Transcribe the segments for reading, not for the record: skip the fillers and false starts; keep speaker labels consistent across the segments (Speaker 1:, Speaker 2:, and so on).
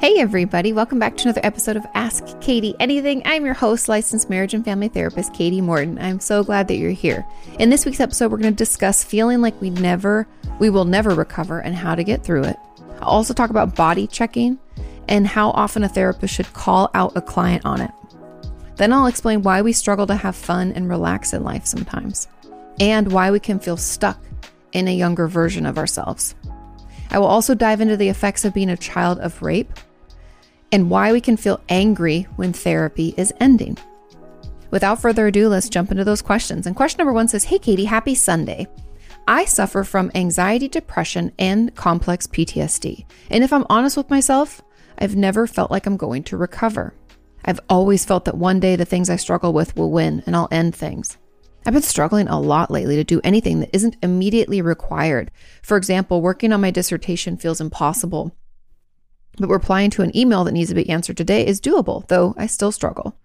Speaker 1: Hey everybody, welcome back to another episode of Ask Katie Anything. I'm your host, licensed marriage and family therapist, Katie Morton. I'm so glad that you're here. In this week's episode, we're going to discuss feeling like we will never recover and how to get through it. I'll also talk about body checking and how often a therapist should call out a client on it. Then I'll explain why we struggle to have fun and relax in life sometimes, and why we can feel stuck in a younger version of ourselves. I will also dive into the effects of being a child of rape and why we can feel angry when therapy is ending. Without further ado, let's jump into those questions. And question number 1 says, "Hey Katie, happy Sunday. I suffer from anxiety, depression, and complex PTSD. And if I'm honest with myself, I've never felt like I'm going to recover. I've always felt that one day the things I struggle with will win and I'll end things. I've been struggling a lot lately to do anything that isn't immediately required. For example, working on my dissertation feels impossible, but replying to an email that needs to be answered today is doable, though I still struggle.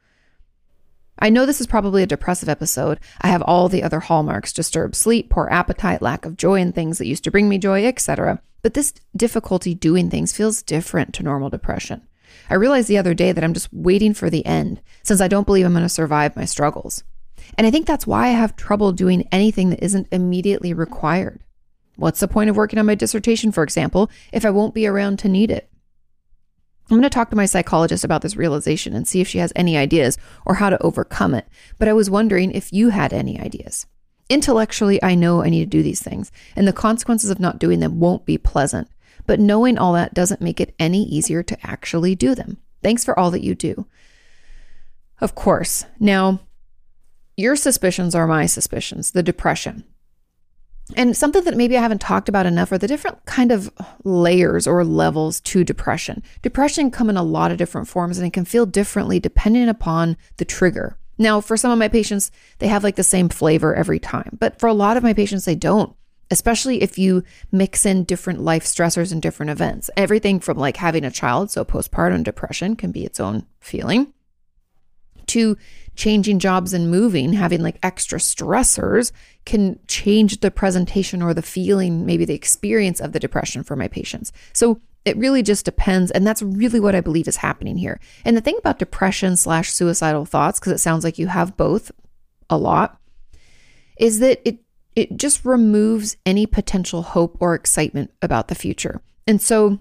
Speaker 1: I know this is probably a depressive episode. I have all the other hallmarks: disturbed sleep, poor appetite, lack of joy in things that used to bring me joy, etc. But this difficulty doing things feels different to normal depression. I realized the other day that I'm just waiting for the end, since I don't believe I'm going to survive my struggles. And I think that's why I have trouble doing anything that isn't immediately required. What's the point of working on my dissertation, for example, if I won't be around to need it? I'm going to talk to my psychologist about this realization and see if she has any ideas or how to overcome it. But I was wondering if you had any ideas. Intellectually, I know I need to do these things, and the consequences of not doing them won't be pleasant. But knowing all that doesn't make it any easier to actually do them. Thanks for all that you do." Of course. Now, your suspicions are my suspicions, the depression. And something that maybe I haven't talked about enough are the different kind of layers or levels to depression. Depression come in a lot of different forms, and it can feel differently depending upon the trigger. Now, for some of my patients, they have like the same flavor every time. But for a lot of my patients, they don't, especially if you mix in different life stressors and different events. Everything from like having a child, so postpartum depression can be its own feeling, to changing jobs and moving, having like extra stressors can change the presentation or the feeling, maybe the experience of the depression for my patients. So it really just depends. And that's really what I believe is happening here. And the thing about depression/suicidal thoughts, because it sounds like you have both a lot, is that it just removes any potential hope or excitement about the future. And so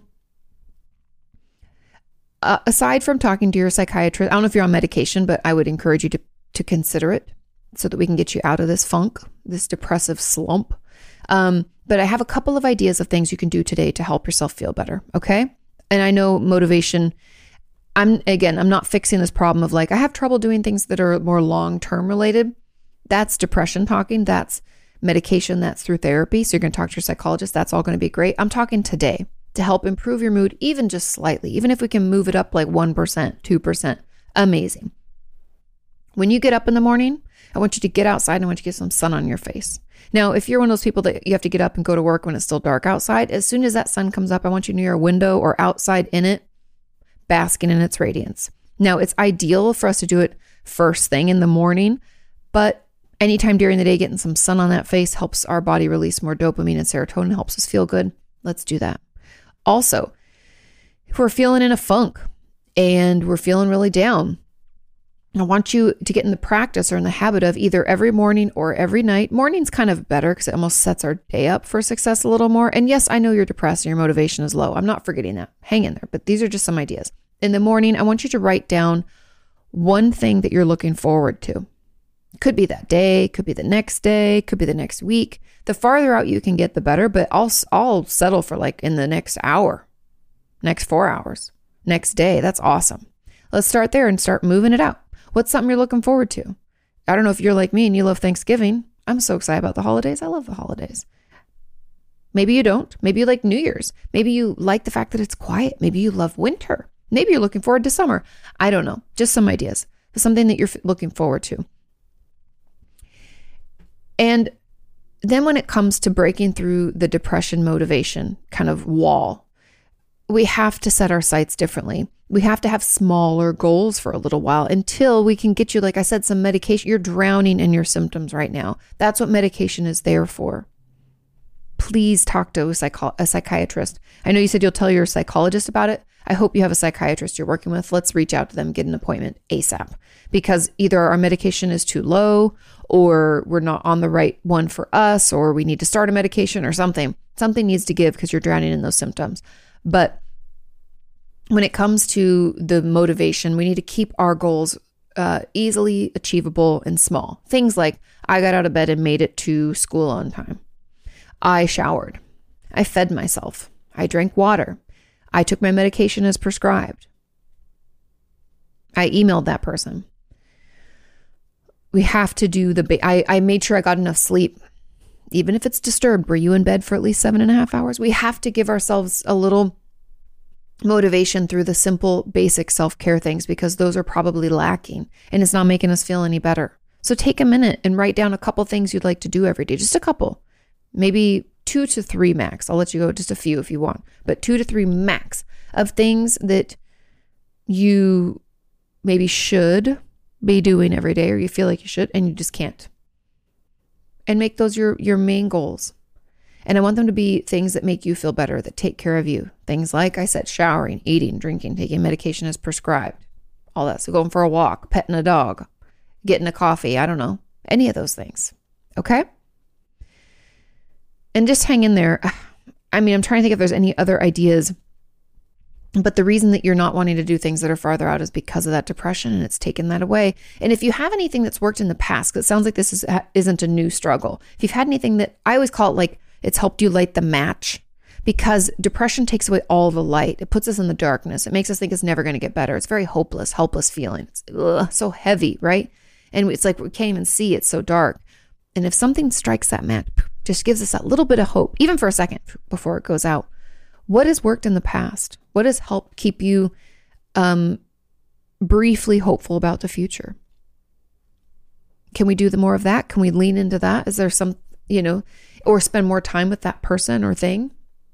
Speaker 1: aside from talking to your psychiatrist, I don't know if you're on medication, but I would encourage you to consider it so that we can get you out of this funk, this depressive slump. But I have a couple of ideas of things you can do today to help yourself feel better. Okay. And I know motivation, I'm not fixing this problem of like, I have trouble doing things that are more long-term related. That's depression talking. That's medication. That's through therapy. So you're going to talk to your psychologist. That's all going to be great. I'm talking today to help improve your mood, even just slightly, even if we can move it up like 1%, 2%, amazing. When you get up in the morning, I want you to get outside and I want you to get some sun on your face. Now, if you're one of those people that you have to get up and go to work when it's still dark outside, as soon as that sun comes up, I want you near a window or outside in it, basking in its radiance. Now, it's ideal for us to do it first thing in the morning, but anytime during the day, getting some sun on that face helps our body release more dopamine and serotonin, helps us feel good. Let's do that. Also, if we're feeling in a funk and we're feeling really down, I want you to get in the practice or in the habit of either every morning or every night. Morning's kind of better because it almost sets our day up for success a little more. And yes, I know you're depressed and your motivation is low. I'm not forgetting that. Hang in there. But these are just some ideas. In the morning, I want you to write down one thing that you're looking forward to. Could be that day, could be the next day, could be the next week. The farther out you can get, the better, but I'll settle for like in the next hour, next 4 hours, next day. That's awesome. Let's start there and start moving it out. What's something you're looking forward to? I don't know if you're like me and you love Thanksgiving. I'm so excited about the holidays. I love the holidays. Maybe you don't. Maybe you like New Year's. Maybe you like the fact that it's quiet. Maybe you love winter. Maybe you're looking forward to summer. I don't know. Just some ideas. Something that you're looking forward to. And then when it comes to breaking through the depression motivation kind of wall, we have to set our sights differently. We have to have smaller goals for a little while until we can get you, like I said, some medication. You're drowning in your symptoms right now. That's what medication is there for. Please talk to a psychiatrist. I know you said you'll tell your psychologist about it. I hope you have a psychiatrist you're working with. Let's reach out to them, get an appointment ASAP, because either our medication is too low or we're not on the right one for us, or we need to start a medication or something. Something needs to give because you're drowning in those symptoms. But when it comes to the motivation, we need to keep our goals easily achievable and small. Things like, I got out of bed and made it to school on time. I showered. I fed myself. I drank water. I took my medication as prescribed. I emailed that person. We have to do I made sure I got enough sleep. Even if it's disturbed, were you in bed for at least 7.5 hours? We have to give ourselves a little motivation through the simple, basic self-care things, because those are probably lacking and it's not making us feel any better. So take a minute and write down a couple things you'd like to do every day. Just a couple, maybe 2 to 3 max. I'll let you go just a few if you want, but 2 to 3 max of things that you maybe should be doing every day, or you feel like you should, and you just can't. And make those your main goals. And I want them to be things that make you feel better, that take care of you. Things like I said, showering, eating, drinking, taking medication as prescribed, all that. So going for a walk, petting a dog, getting a coffee, I don't know, any of those things. Okay? And just hang in there. I mean, I'm trying to think if there's any other ideas, but the reason that you're not wanting to do things that are farther out is because of that depression, and it's taken that away. And if you have anything that's worked in the past, 'cause it sounds like this isn't a new struggle. If you've had anything that, I always call it like, it's helped you light the match, because depression takes away all the light. It puts us in the darkness. It makes us think it's never going to get better. It's very hopeless, helpless feeling. It's so heavy, right? And it's like we can't even see. It's so dark. And if something strikes that match, just gives us that little bit of hope, even for a second before it goes out. What has worked in the past? What has helped keep you briefly hopeful about the future? Can we do more of that? Can we lean into that? Is there some, or spend more time with that person or thing?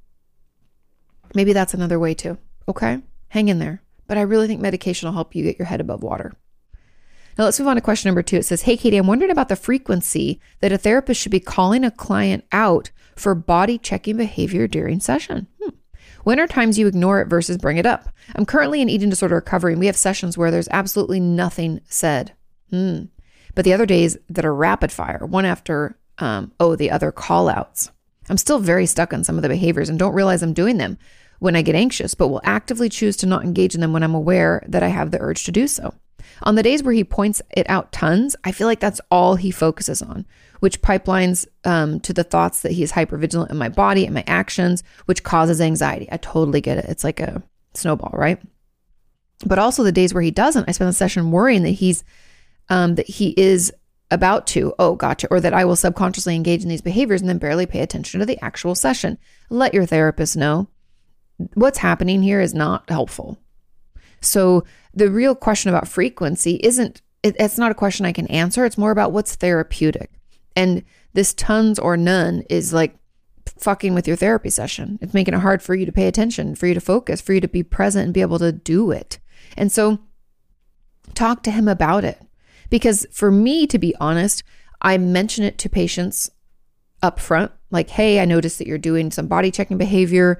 Speaker 1: Maybe that's another way too. Okay? Hang in there. But I really think medication will help you get your head above water. Now let's move on to question number 2. It says, hey, Katie, I'm wondering about the frequency that a therapist should be calling a client out for body checking behavior during session. When are times you ignore it versus bring it up? I'm currently in eating disorder recovery, and we have sessions where there's absolutely nothing said. But the other days that are rapid fire, one after the other call outs. I'm still very stuck on some of the behaviors and don't realize I'm doing them when I get anxious, but will actively choose to not engage in them when I'm aware that I have the urge to do so. On the days where he points it out tons, I feel like that's all he focuses on, which pipelines to the thoughts that he is hypervigilant in my body and my actions, which causes anxiety. I totally get it. It's like a snowball, right? But also the days where he doesn't, I spend the session worrying that he is about to, oh, gotcha, or that I will subconsciously engage in these behaviors and then barely pay attention to the actual session. Let your therapist know what's happening here is not helpful. So the real question about frequency it's not a question I can answer. It's more about what's therapeutic. And this tons or none is like fucking with your therapy session. It's making it hard for you to pay attention, for you to focus, for you to be present and be able to do it. And so talk to him about it. Because for me, to be honest, I mention it to patients up front, like, hey, I noticed that you're doing some body checking behavior.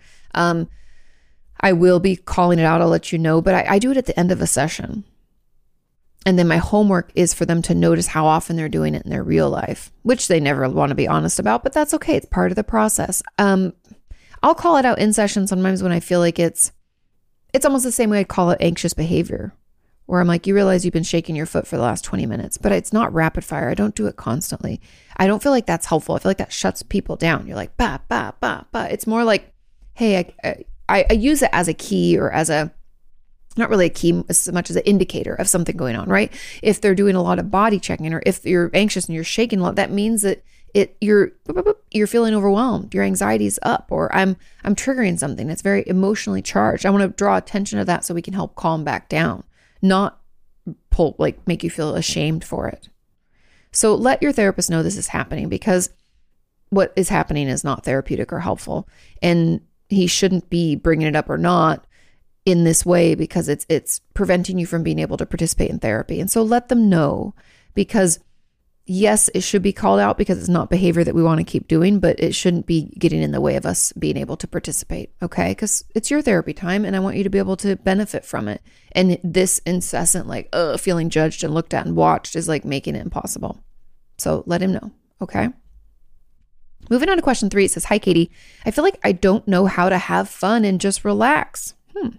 Speaker 1: I will be calling it out. I'll let you know, but I do it at the end of a session. And then my homework is for them to notice how often they're doing it in their real life, which they never want to be honest about, but that's okay. It's part of the process. I'll call it out in session sometimes when I feel like it's almost the same way I'd call it anxious behavior, where I'm like, you realize you've been shaking your foot for the last 20 minutes, but it's not rapid fire. I don't do it constantly. I don't feel like that's helpful. I feel like that shuts people down. You're like, ba, ba, ba, ba. It's more like, hey, I use it as a key, or as not really a key as much as an indicator of something going on, right? If they're doing a lot of body checking, or if you're anxious and you're shaking a lot, that means that you're feeling overwhelmed. Your anxiety's up, or I'm triggering something that's very emotionally charged. I want to draw attention to that so we can help calm back down, not make you feel ashamed for it. So let your therapist know this is happening, because what is happening is not therapeutic or helpful. And he shouldn't be bringing it up or not in this way, because it's preventing you from being able to participate in therapy. And so let them know, because yes, it should be called out because it's not behavior that we want to keep doing, but it shouldn't be getting in the way of us being able to participate. Okay. Because it's your therapy time and I want you to be able to benefit from it. And this incessant, like, feeling judged and looked at and watched is like making it impossible. So let him know. Okay. Moving on to question 3, it says, "Hi, Katie. I feel like I don't know how to have fun and just relax.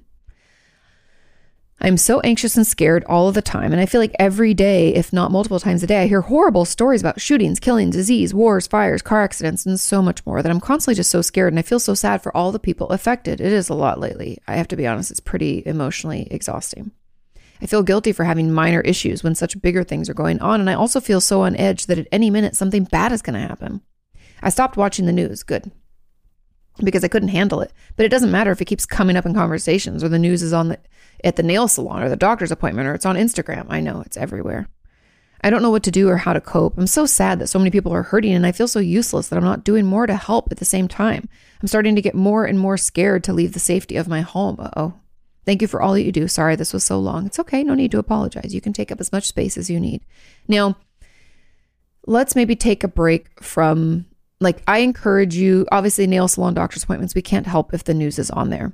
Speaker 1: I'm so anxious and scared all of the time. And I feel like every day, if not multiple times a day, I hear horrible stories about shootings, killing, disease, wars, fires, car accidents, and so much more that I'm constantly just so scared. And I feel so sad for all the people affected. It is a lot lately. I have to be honest, it's pretty emotionally exhausting. I feel guilty for having minor issues when such bigger things are going on. And I also feel so on edge that at any minute, something bad is going to happen. I stopped watching the news. Good. Because I couldn't handle it. But it doesn't matter if it keeps coming up in conversations or the news is on at the nail salon or the doctor's appointment or it's on Instagram. I know it's everywhere. I don't know what to do or how to cope. I'm so sad that so many people are hurting and I feel so useless that I'm not doing more to help at the same time. I'm starting to get more and more scared to leave the safety of my home. Uh-oh. Thank you for all that you do. Sorry this was so long. It's okay. No need to apologize. You can take up as much space as you need. Now, let's maybe take a break from... Like, I encourage you, obviously nail salon, doctor's appointments, we can't help if the news is on there.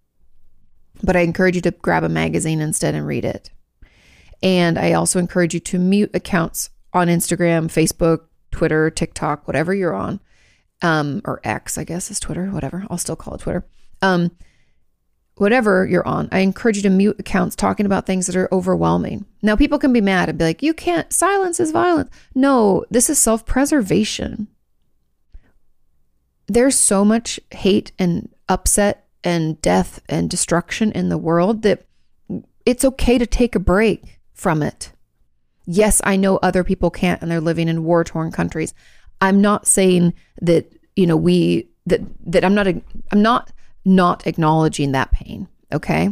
Speaker 1: But I encourage you to grab a magazine instead and read it. And I also encourage you to mute accounts on Instagram, Facebook, Twitter, TikTok, whatever you're on. Or X, I guess is Twitter, whatever. I'll still call it Twitter. Whatever you're on, I encourage you to mute accounts talking about things that are overwhelming. Now, people can be mad and be like, you can't, silence is violence. No, this is self-preservation. There's so much hate and upset and death and destruction in the world that it's okay to take a break from it. Yes, I know other people can't and they're living in war-torn countries. I'm not saying that, that I'm not acknowledging that pain, okay?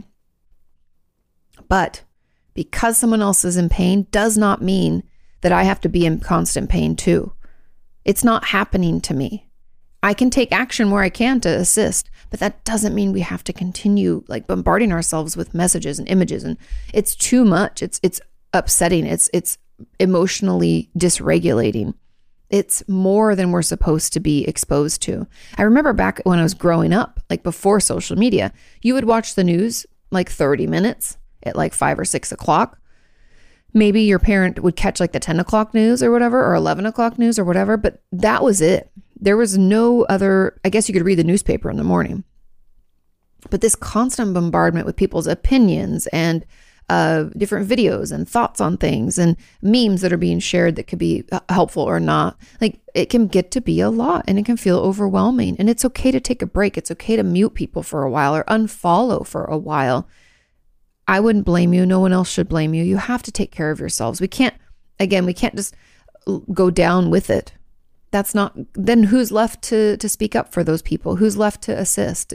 Speaker 1: But because someone else is in pain does not mean that I have to be in constant pain too. It's not happening to me. I can take action where I can to assist, but that doesn't mean we have to continue like bombarding ourselves with messages and images. And it's too much. It's upsetting. It's emotionally dysregulating. It's more than we're supposed to be exposed to. I remember back when I was growing up, like before social media, you would watch the news like 30 minutes at like 5 or 6 o'clock. Maybe your parent would catch like the 10 o'clock news or whatever, or 11 o'clock news or whatever, but that was it. There was no other, I guess you could read the newspaper in the morning. But this constant bombardment with people's opinions and different videos and thoughts on things and memes that are being shared that could be helpful or not, like it can get to be a lot and it can feel overwhelming. And it's okay to take a break. It's okay to mute people for a while or unfollow for a while. I wouldn't blame you. No one else should blame you. You have to take care of yourselves. We can't just go down with it. That's not, then who's left to speak up for those people? Who's left to assist?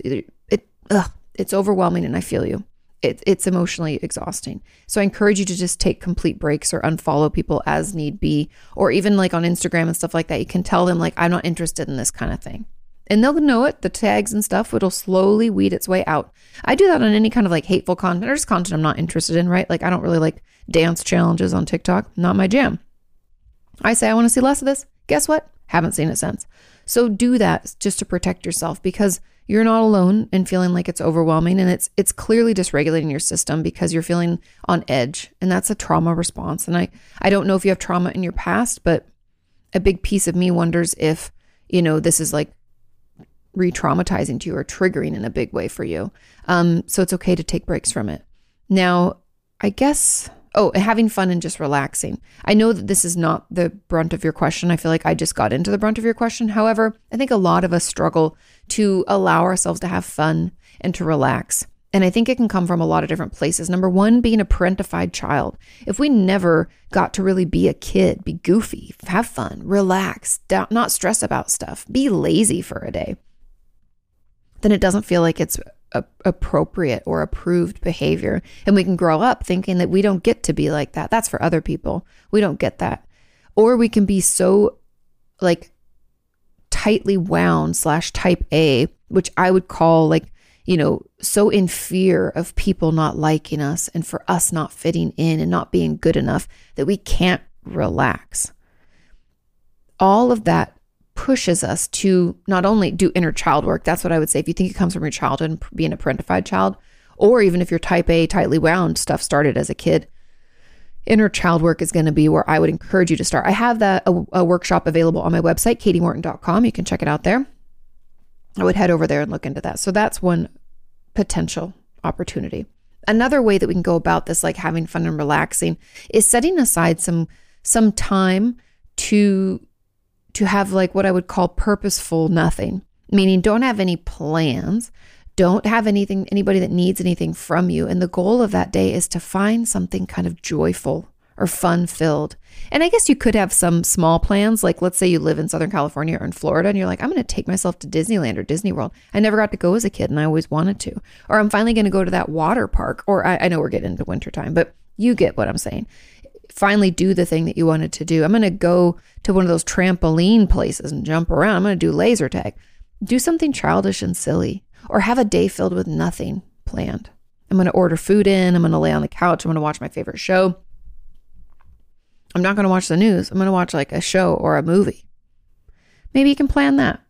Speaker 1: It's overwhelming and I feel you. It's emotionally exhausting. So I encourage you to just take complete breaks or unfollow people as need be, or even like on Instagram and stuff like that. You can tell them like, I'm not interested in this kind of thing. And they'll know it, the tags and stuff, it'll slowly weed its way out. I do that on any kind of like hateful content or just content I'm not interested in, right? Like I don't really like dance challenges on TikTok, not my jam. I say I want to see less of this. Guess what? Haven't seen it since. So do that just to protect yourself because you're not alone in feeling like it's overwhelming and it's clearly dysregulating your system because you're feeling on edge and that's a trauma response. And I don't know if you have trauma in your past, but a big piece of me wonders if, this is like re-traumatizing to you or triggering in a big way for you. So it's okay to take breaks from it. Now, I guess... having fun and just relaxing. I know that this is not the brunt of your question. I feel like I just got into the brunt of your question. However, I think a lot of us struggle to allow ourselves to have fun and to relax. And I think it can come from a lot of different places. Number one, being a parentified child. If we never got to really be a kid, be goofy, have fun, relax, not stress about stuff, be lazy for a day, then it doesn't feel like it's appropriate or approved behavior. And we can grow up thinking that we don't get to be like that. That's for other people. We don't get that. Or we can be so like tightly wound / type A, which I would call like, so in fear of people not liking us and for us not fitting in and not being good enough that we can't relax. all of that pushes us to not only do inner child work. That's what I would say. If you think it comes from your childhood and being a parentified child, or even if you're type A, tightly wound, stuff started as a kid, inner child work is going to be where I would encourage you to start. I have a workshop available on my website, katiemorton.com. You can check it out there. I would head over there and look into that. So that's one potential opportunity. Another way that we can go about this, like having fun and relaxing, is setting aside some time to have like what I would call purposeful nothing, meaning don't have any plans, don't have anybody that needs anything from you. And the goal of that day is to find something kind of joyful or fun filled. And I guess you could have some small plans. Like let's say you live in Southern California or in Florida and you're like, I'm going to take myself to Disneyland or Disney World. I never got to go as a kid and I always wanted to. Or I'm finally going to go to that water park. Or I know we're getting into wintertime, but you get what I'm saying. Finally do the thing that you wanted to do. I'm going to go to one of those trampoline places and jump around. I'm going to do laser tag. Do something childish and silly, or have a day filled with nothing planned. I'm going to order food in. I'm going to lay on the couch. I'm going to watch my favorite show. I'm not going to watch the news. I'm going to watch like a show or a movie. Maybe you can plan that.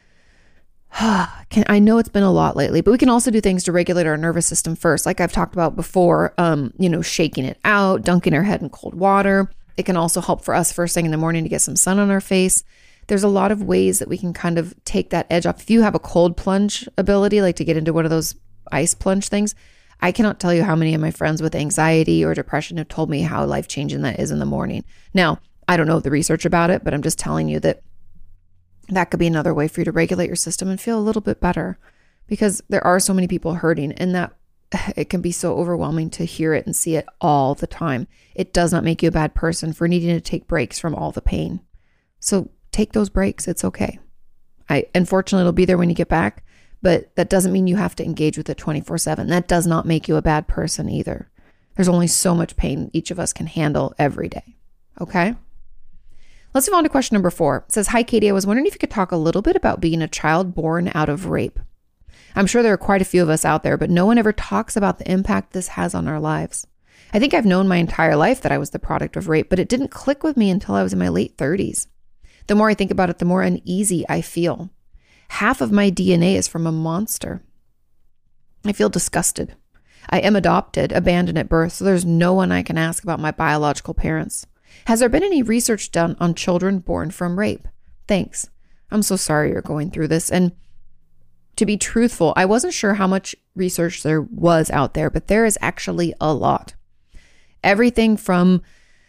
Speaker 1: I know it's been a lot lately, but we can also do things to regulate our nervous system first. Like I've talked about before, shaking it out, dunking our head in cold water. It can also help for us first thing in the morning to get some sun on our face. There's a lot of ways that we can kind of take that edge off. If you have a cold plunge ability, like to get into one of those ice plunge things, I cannot tell you how many of my friends with anxiety or depression have told me how life-changing that is in the morning. Now, I don't know the research about it, but I'm just telling you that could be another way for you to regulate your system and feel a little bit better, because there are so many people hurting, and that it can be so overwhelming to hear it and see it all the time. It does not make you a bad person for needing to take breaks from all the pain. So take those breaks. It's okay. Unfortunately, it'll be there when you get back, but that doesn't mean you have to engage with it 24/7. That does not make you a bad person either. There's only so much pain each of us can handle every day. Okay? Let's move on to question number 4. It says, hi, Katie. I was wondering if you could talk a little bit about being a child born out of rape. I'm sure there are quite a few of us out there, but no one ever talks about the impact this has on our lives. I think I've known my entire life that I was the product of rape, but it didn't click with me until I was in my late 30s. The more I think about it, the more uneasy I feel. Half of my DNA is from a monster. I feel disgusted. I am adopted, abandoned at birth, so there's no one I can ask about my biological parents. Has there been any research done on children born from rape? Thanks. I'm so sorry you're going through this. And to be truthful, I wasn't sure how much research there was out there, but there is actually a lot. Everything from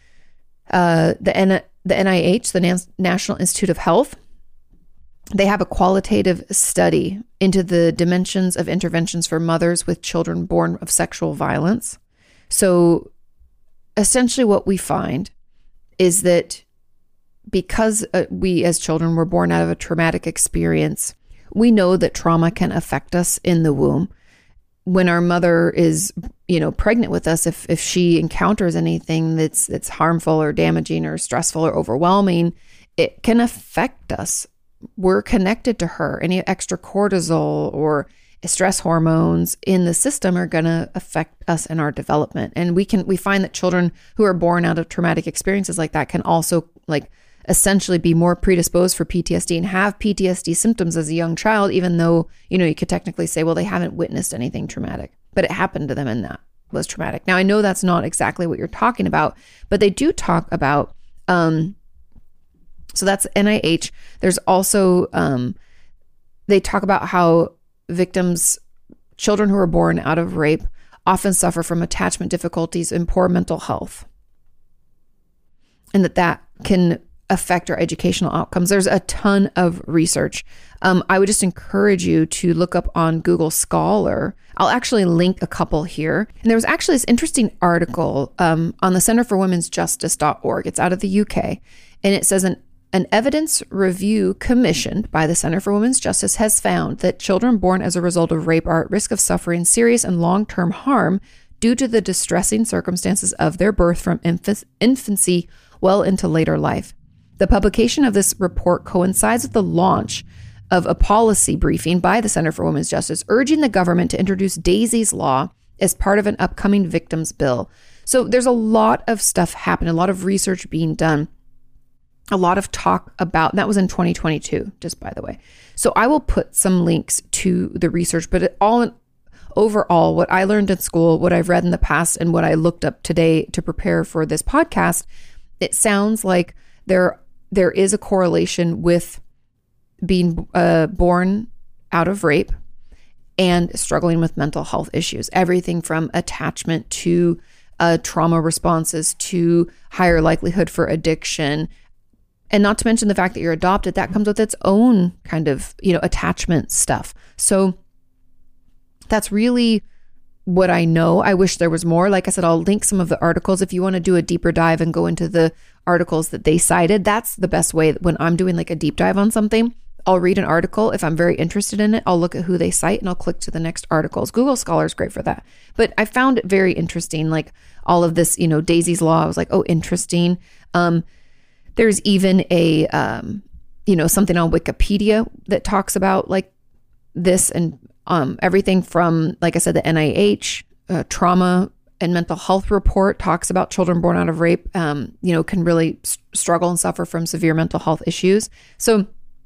Speaker 1: the NIH, the National Institute of Health, they have a qualitative study into the dimensions of interventions for mothers with children born of sexual violence. So essentially what we find is that because we as children were born out of a traumatic experience, we know that trauma can affect us in the womb. When our mother is, pregnant with us, if she encounters anything that's harmful or damaging or stressful or overwhelming, it can affect us. We're connected to her. Any extra cortisol or stress hormones in the system are going to affect us in our development. And we find that children who are born out of traumatic experiences like that can also essentially be more predisposed for PTSD and have PTSD symptoms as a young child, even though, you could technically say, well, they haven't witnessed anything traumatic, but it happened to them and that was traumatic. Now, I know that's not exactly what you're talking about, but they do talk about, so that's NIH. There's also, they talk about how children who are born out of rape often suffer from attachment difficulties and poor mental health, and that can affect our educational outcomes. There's a ton of research. I would just encourage you to look up on Google Scholar. I'll actually link a couple here. And there was actually this interesting article on the Center for Women's Justice.org. It's out of the UK. And it says an evidence review commissioned by the Center for Women's Justice has found that children born as a result of rape are at risk of suffering serious and long-term harm due to the distressing circumstances of their birth from infancy well into later life. The publication of this report coincides with the launch of a policy briefing by the Center for Women's Justice, urging the government to introduce Daisy's Law as part of an upcoming victims bill. So there's a lot of stuff happening, a lot of research being done. a lot of talk about, that was in 2022, just by the way. So I will put some links to the research, but overall, what I learned in school, what I've read in the past, and what I looked up today to prepare for this podcast, it sounds like there is a correlation with being born out of rape and struggling with mental health issues. Everything from attachment to trauma responses to higher likelihood for addiction. And not to mention the fact that you're adopted, that comes with its own kind of, attachment stuff. So that's really what I know. I wish there was more. Like I said, I'll link some of the articles. If you want to do a deeper dive and go into the articles that they cited, that's the best way. When I'm doing like a deep dive on something, I'll read an article. If I'm very interested in it, I'll look at who they cite and I'll click to the next articles. Google Scholar is great for that. But I found it very interesting, like all of this, Daisy's Law. I was like, oh, interesting. There's even a, something on Wikipedia that talks about like this and everything from, like I said, the NIH trauma and mental health report talks about children born out of rape, can really struggle and suffer from severe mental health issues. So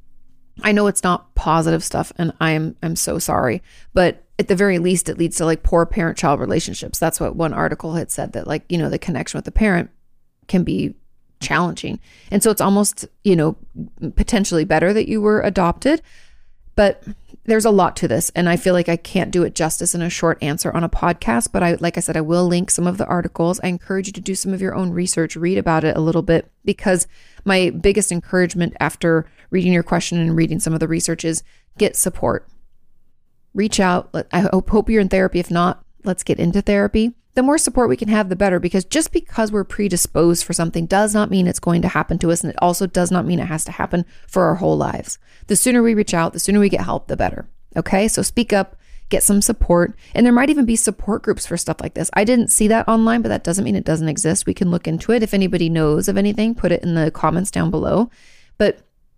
Speaker 1: I know it's not positive stuff, and I'm so sorry, but at the very least, it leads to like poor parent-child relationships. That's what one article had said, that like, the connection with the parent can be challenging. And so it's almost, potentially better that you were adopted, but there's a lot to this. And I feel like I can't do it justice in a short answer on a podcast, but like I said, I will link some of the articles. I encourage you to do some of your own research, read about it a little bit, because my biggest encouragement after reading your question and reading some of the research is get support. Reach out. I hope you're in therapy. If not, let's get into therapy. The more support we can have, the better, because just because we're predisposed for something does not mean it's going to happen to us. And it also does not mean it has to happen for our whole lives. The sooner we reach out, the sooner we get help, the better. Okay. So speak up, get some support. And there might even be support groups for stuff like this. I didn't see that online, but that doesn't mean it doesn't exist. We can look into it. If anybody knows of anything, put it in the comments down below. But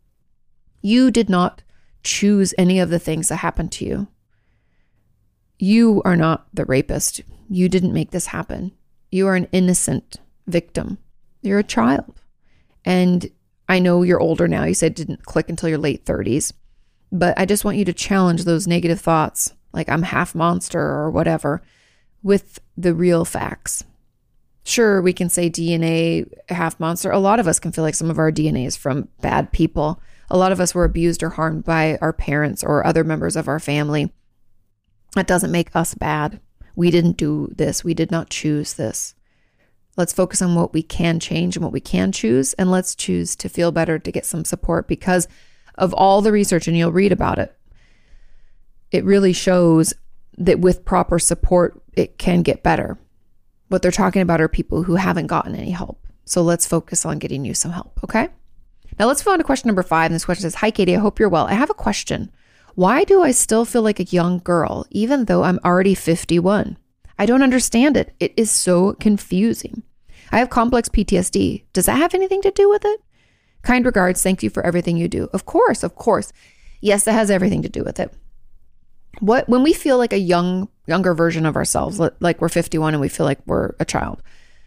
Speaker 1: you did not choose any of the things that happened to you. You are not the rapist. You didn't make this happen. You are an innocent victim. You're a child. And I know you're older now. You said it didn't click until your late 30s. But I just want you to challenge those negative thoughts, like I'm half monster or whatever, with the real facts. Sure, we can say DNA, half monster. A lot of us can feel like some of our DNA is from bad people. A lot of us were abused or harmed by our parents or other members of our family. That doesn't make us bad. We didn't do this. We did not choose this. Let's focus on what we can change and what we can choose. And let's choose to feel better, to get some support, because of all the research, and you'll read about it, it really shows that with proper support, it can get better. What they're talking about are people who haven't gotten any help. So let's focus on getting you some help. Okay. Now let's move on to question number 5. And this question says, hi, Katie, I hope you're well. I have a question. Why do I still feel like a young girl, even though I'm already 51? I don't understand it. It is so confusing. I have complex PTSD. Does that have anything to do with it? Kind regards. Thank you for everything you do. Of course. Yes, that has everything to do with it. When we feel like a younger version of ourselves, like we're 51 and we feel like we're a child,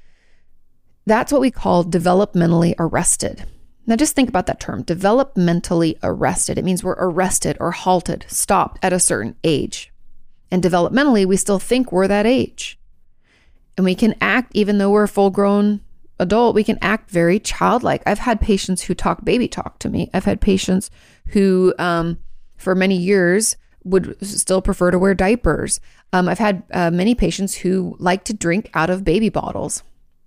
Speaker 1: that's what we call developmentally arrested. Now just think about that term, developmentally arrested. It means we're arrested or halted, stopped at a certain age. And developmentally, we still think we're that age. And we can act, even though we're a full-grown adult, we can act very childlike. I've had patients who talk baby talk to me. I've had patients who, for many years, would still prefer to wear diapers. I've had many patients who like to drink out of baby bottles.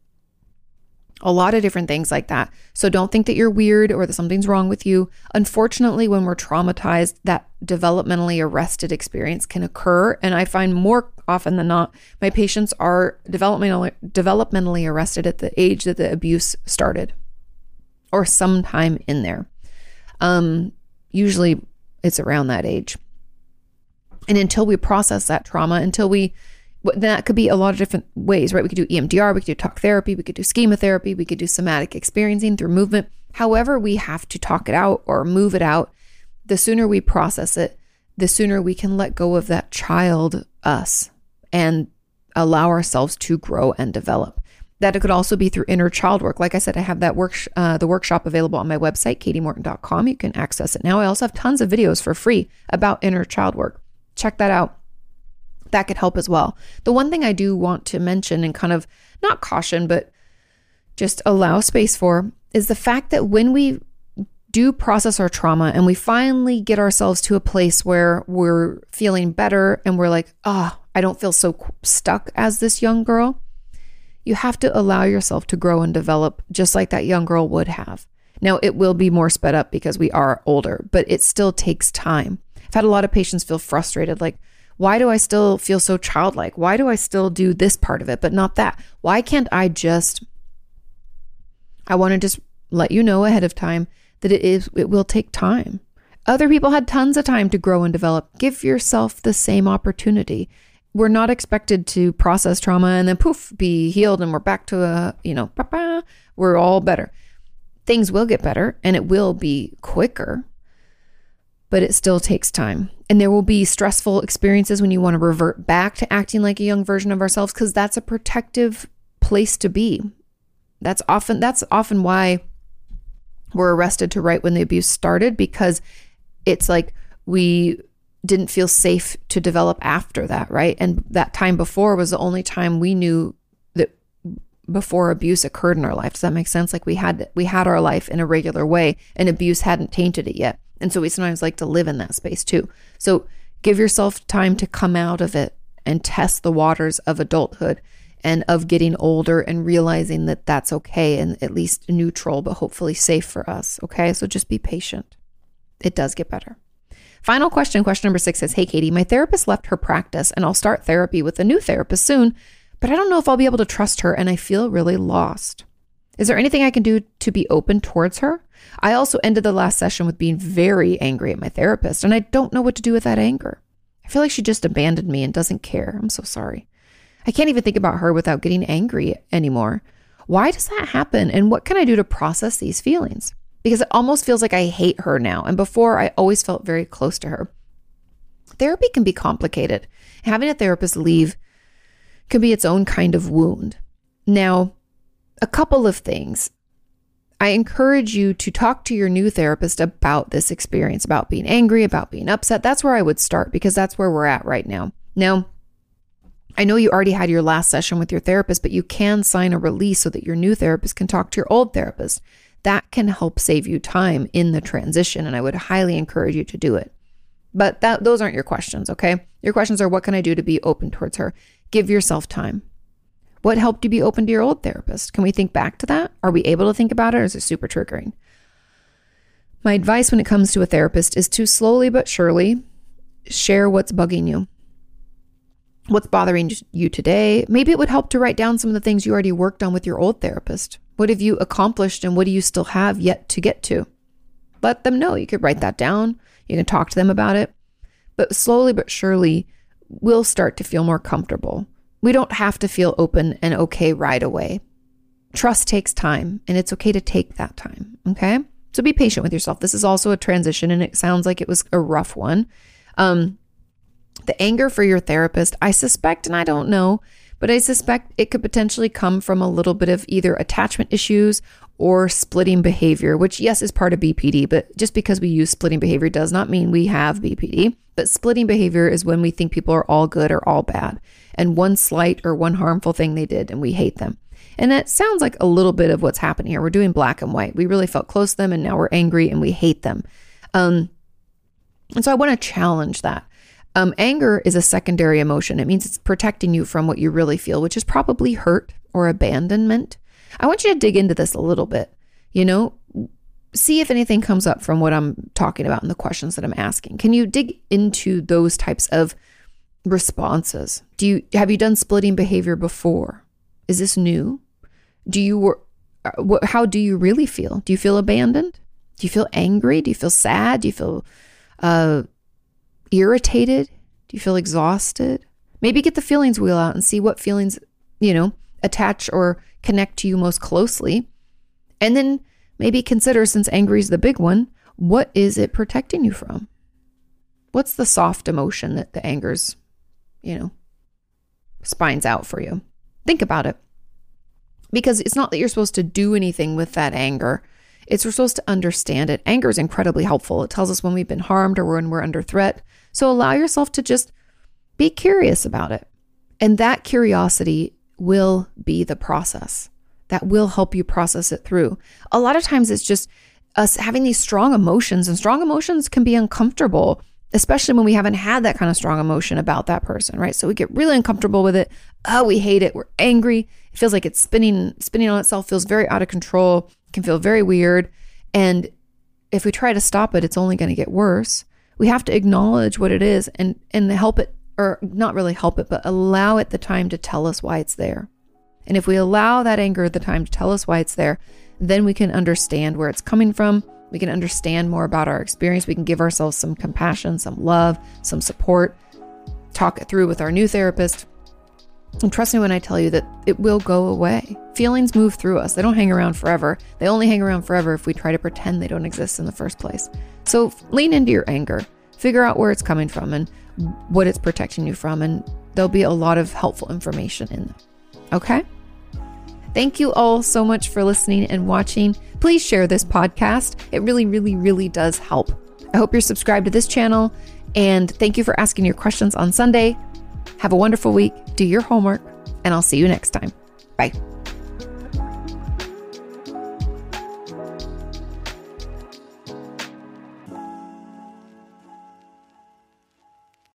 Speaker 1: A lot of different things like that. So don't think that you're weird or that something's wrong with you. Unfortunately, when we're traumatized, that developmentally arrested experience can occur. And I find more often than not, my patients are developmentally arrested at the age that the abuse started or sometime in there. Usually it's around that age. And until we process that trauma, that could be a lot of different ways, right? We could do EMDR, we could do talk therapy, we could do schema therapy, we could do somatic experiencing through movement. However, we have to talk it out or move it out. The sooner we process it, the sooner we can let go of that child us and allow ourselves to grow and develop. That it could also be through inner child work. Like I said, I have that the workshop available on my website, katiemorton.com. You can access it now. I also have tons of videos for free about inner child work. Check that out. That could help as well. The one thing I do want to mention and kind of not caution, but just allow space for is the fact that when we do process our trauma and we finally get ourselves to a place where we're feeling better and we're like, I don't feel so stuck as this young girl. You have to allow yourself to grow and develop just like that young girl would have. Now, it will be more sped up because we are older, but it still takes time. I've had a lot of patients feel frustrated, like, why do I still feel so childlike? Why do I still do this part of it, but not that? Why can't I want to just let you know ahead of time that it will take time. Other people had tons of time to grow and develop. Give yourself the same opportunity. We're not expected to process trauma and then poof, be healed and we're back to we're all better. Things will get better and it will be quicker, but it still takes time. And there will be stressful experiences when you want to revert back to acting like a young version of ourselves, because that's a protective place to be. That's often why we're arrested to right when the abuse started, because it's like we didn't feel safe to develop after that, right? And that time before was the only time we knew that before abuse occurred in our life. Does that make sense? Like we had our life in a regular way and abuse hadn't tainted it yet. And so we sometimes like to live in that space too. So give yourself time to come out of it and test the waters of adulthood and of getting older and realizing that that's okay and at least neutral, but hopefully safe for us. Okay. So just be patient. It does get better. Final question number 6 says, hey, Katie, my therapist left her practice and I'll start therapy with a new therapist soon, but I don't know if I'll be able to trust her and I feel really lost. Is there anything I can do to be open towards her? I also ended the last session with being very angry at my therapist and I don't know what to do with that anger. I feel like she just abandoned me and doesn't care. I'm so sorry. I can't even think about her without getting angry anymore. Why does that happen? And what can I do to process these feelings? Because it almost feels like I hate her now. And before, I always felt very close to her. Therapy can be complicated. Having a therapist leave can be its own kind of wound. Now, a couple of things. I encourage you to talk to your new therapist about this experience, about being angry, about being upset. That's where I would start because that's where we're at right now. Now, I know you already had your last session with your therapist, but you can sign a release so that your new therapist can talk to your old therapist. That can help save you time in the transition, and I would highly encourage you to do it. But those aren't your questions, okay? Your questions are, what can I do to be open towards her? Give yourself time. What helped you be open to your old therapist? Can we think back to that? Are we able to think about it, or is it super triggering? My advice when it comes to a therapist is to slowly but surely share what's bugging you. What's bothering you today? Maybe it would help to write down some of the things you already worked on with your old therapist. What have you accomplished and what do you still have yet to get to? Let them know. You could write that down. You can talk to them about it. But slowly but surely, we'll start to feel more comfortable. We don't have to feel open and okay right away. Trust takes time, and it's okay to take that time, okay? So be patient with yourself. This is also a transition, and it sounds like it was a rough one. The anger for your therapist, I suspect, and I don't know, but I suspect it could potentially come from a little bit of either attachment issues or splitting behavior, which yes, is part of BPD, but just because we use splitting behavior does not mean we have BPD. But splitting behavior is when we think people are all good or all bad, and one slight or one harmful thing they did and we hate them. And that sounds like a little bit of what's happening here. We're doing black and white. We really felt close to them and now we're angry and we hate them. And so I want to challenge that. Anger is a secondary emotion. It means it's protecting you from what you really feel, which is probably hurt or abandonment. I want you to dig into this a little bit, see if anything comes up from what I'm talking about and the questions that I'm asking. Can you dig into those types of responses? Have you done splitting behavior before? Is this new? How do you really feel? Do you feel abandoned? Do you feel angry? Do you feel sad? Do you feel irritated? Do you feel exhausted? Maybe get the feelings wheel out and see what feelings, attach or connect to you most closely. And then maybe consider, since angry is the big one, what is it protecting you from? What's the soft emotion that the anger's, spines out for you? Think about it. Because it's not that you're supposed to do anything with that anger. It's we're supposed to understand it. Anger is incredibly helpful. It tells us when we've been harmed or when we're under threat. So allow yourself to just be curious about it. And that curiosity will be the process. That will help you process it through. A lot of times it's just us having these strong emotions, and strong emotions can be uncomfortable, especially when we haven't had that kind of strong emotion about that person, right? So we get really uncomfortable with it. Oh, we hate it. We're angry. It feels like it's spinning on itself, feels very out of control, can feel very weird. And if we try to stop it, it's only going to get worse. We have to acknowledge what it is and help it, or not really help it, but allow it the time to tell us why it's there. And if we allow that anger the time to tell us why it's there, then we can understand where it's coming from. We can understand more about our experience. We can give ourselves some compassion, some love, some support, talk it through with our new therapist. And trust me when I tell you that it will go away. Feelings move through us. They don't hang around forever. They only hang around forever if we try to pretend they don't exist in the first place. So lean into your anger. Figure out where it's coming from and what it's protecting you from. And there'll be a lot of helpful information in them. Okay? Thank you all so much for listening and watching. Please share this podcast. It really, really, really does help. I hope you're subscribed to this channel. And thank you for asking your questions on Sunday. Have a wonderful week. Do your homework. And I'll see you next time. Bye.